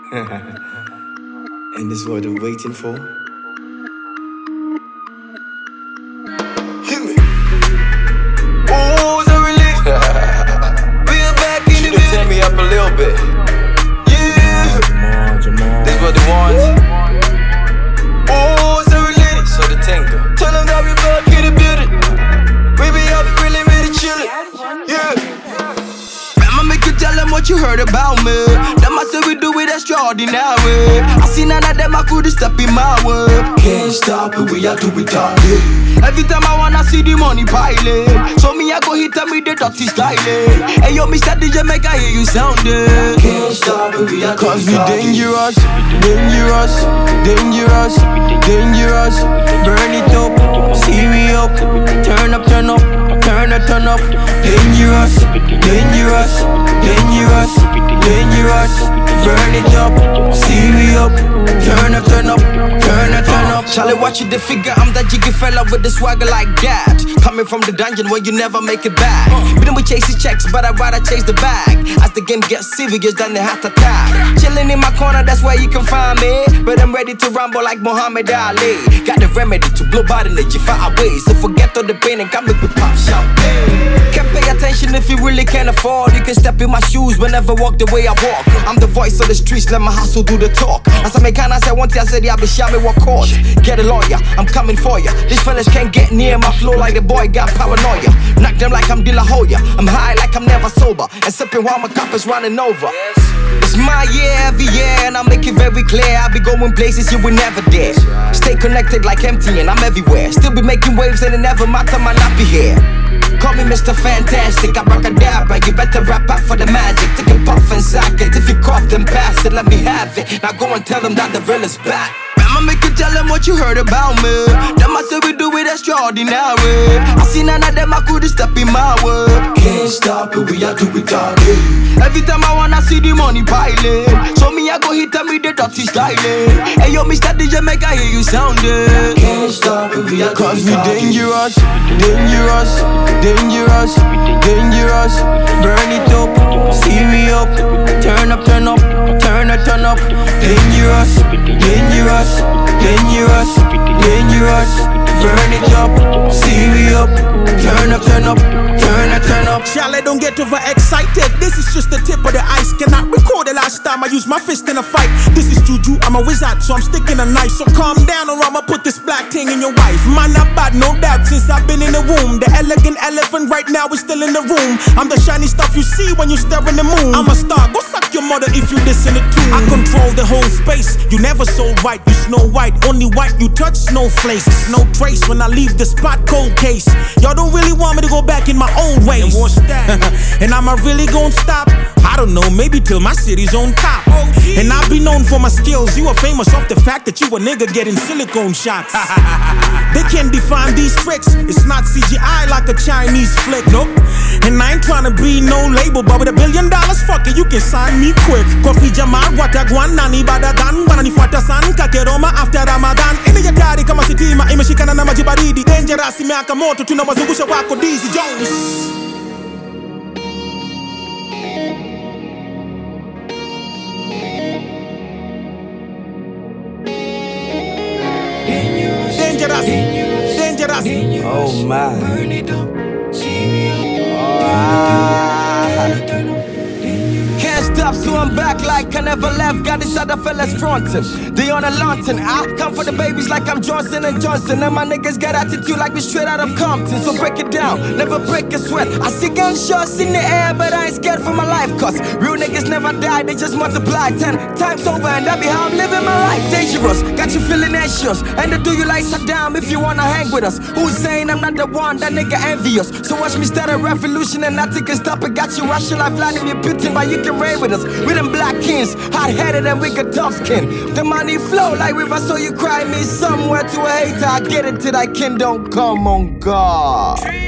And this is what I'm waiting for. Hit me. Oh, it's a relief. We're back in the turn me up a little bit. Yeah. Jamal. This is what they want. Oh, it's a relief. So the tingle. Tell them that we back in the building. We be out really, really chillin'. Yeah. Tell them what you heard about me. Them I say we do it extraordinary. I see none of them I couldn't step in my way. Can't stop it, we are do it all day. Every time I wanna see the money piling, so me I go hit them with the dirty styling. Hey yo, Mr. DJ, make I hear you sounding. Can't stop it, we are do it all day. Cause we dangerous, dangerous, dangerous, dangerous. Burn it up, see me up. Turn up, turn up, turn up, turn up. Dangerous, dangerous, dangerous, dangerous. Burn it up, see me up. Turn up, turn up, turn up, turn up. Charlie, watch you the figure, I'm that jiggy fella with the swagger like that. Coming from the dungeon where you never make it back. We don't be chasing checks, but I'd rather chase the bag. As the game gets serious, then they have to tap. Chilling in my corner, that's where you can find me. But I'm ready to rumble like Muhammad Ali. Got the remedy to blow body energy far away. So forget all the pain and come make me pop champagne. Can't pay attention if you really can't afford. You can step in my shoes whenever walk the way I walk. I'm the voice of the streets, let my hustle do the talk. As I make I said one thing, I said yeah, be shy me what court. Get a lawyer, I'm coming for ya. These fellas can't get near my flow like the boy got paranoia. Knock them like I'm De La Hoya. I'm high like I'm never sober, and sipping while my cup is running over. It's my year every year, and I make it very clear. I be going places you will never dare. Stay connected like MTN, I'm everywhere. Still be making waves and it never matter, man, I be here. Call me Mr. Fantastic, abracadabra. You better rap out for the magic. Take a puff and sack it. If you cough, then pass it, let me have it. Now go and tell them that the real is back. I'ma make you tell them what you heard about me. Them I say we do it extraordinary. I see none of them I couldn't step in my way. Can't stop it, we are do it all day. Every time I wanna see the money piling, so me I go hit them with the dirty styling. Hey yo, Mr. DJ, make I hear you sounding. Can't stop it, we are do it all day. Cause we dangerous, dangerous, dangerous, dangerous. Burn it up, see me up. Turn up, turn up, turn up, turn up. Dangerous, dangerous, dangerous, dangerous. Burn it up, see me up. Turn up, turn up, turn up, turn up. Charlie, don't get overexcited. This is just the tip of the ice. Cannot recall the last time I used my fist in a fight. This is juju, I'm a wizard, so I'm sticking a knife. So calm down or I'ma put this black thing in your wife. Man, not bad, no doubt, since I've been in the womb. The elegant elephant right now is still in the room. I'm the shiny stuff you see when you stare in the moon. I'm a star, go suck your mother if you listen to tune. I control the whole space. You never so white, you Snow White. Only white you touch, snowflakes. No trace when I leave the spot, cold case. Y'all don't really want me to go back in my old ways. And am I really gonna stop? I don't know, maybe till my city's on top. And I've been known for my skills. You are famous off the fact that you a nigga getting silicone shots. They can't define these tricks. It's not CGI like a Chinese flick, nope. And I ain't tryna be no label, but with $1 billion, fuck it, you can sign me quick. Kofi Jamal, Wataguan, Nani Badadan, Bananifuata San, Kakeroma after Ramadan. Ine ya kari kama sitima, imeshikana na majibaridi. Dangerous, imeaka moto, tunawazungusha wako Dizzy Jones. Dangerous, dangerous, dangerous. Oh my. Burn it up, see me Can't stop, so I'm back like I never left. Got these other fellas frontin'. They on a lantern. I come for the babies like I'm Johnson & Johnson. And my niggas got attitude like we straight out of Compton. So break it down, never break a sweat. I see gunshots in the air, but I ain't scared for my life. Cause real niggas never die, they just multiply 10 times over. And that be how I'm living my life. Dangerous, got you feeling anxious. And they do you like Saddam if you wanna hang with us. Who's saying I'm not the one, that nigga envious. So watch me start a revolution and nothing can stop it. Got you rushing like Vladimir Putin, but you can raid with us. We them black kings, hot-headed and we got tough skin. The money flow like river, so you cry me somewhere to a hater. I get it till that king don't come on God.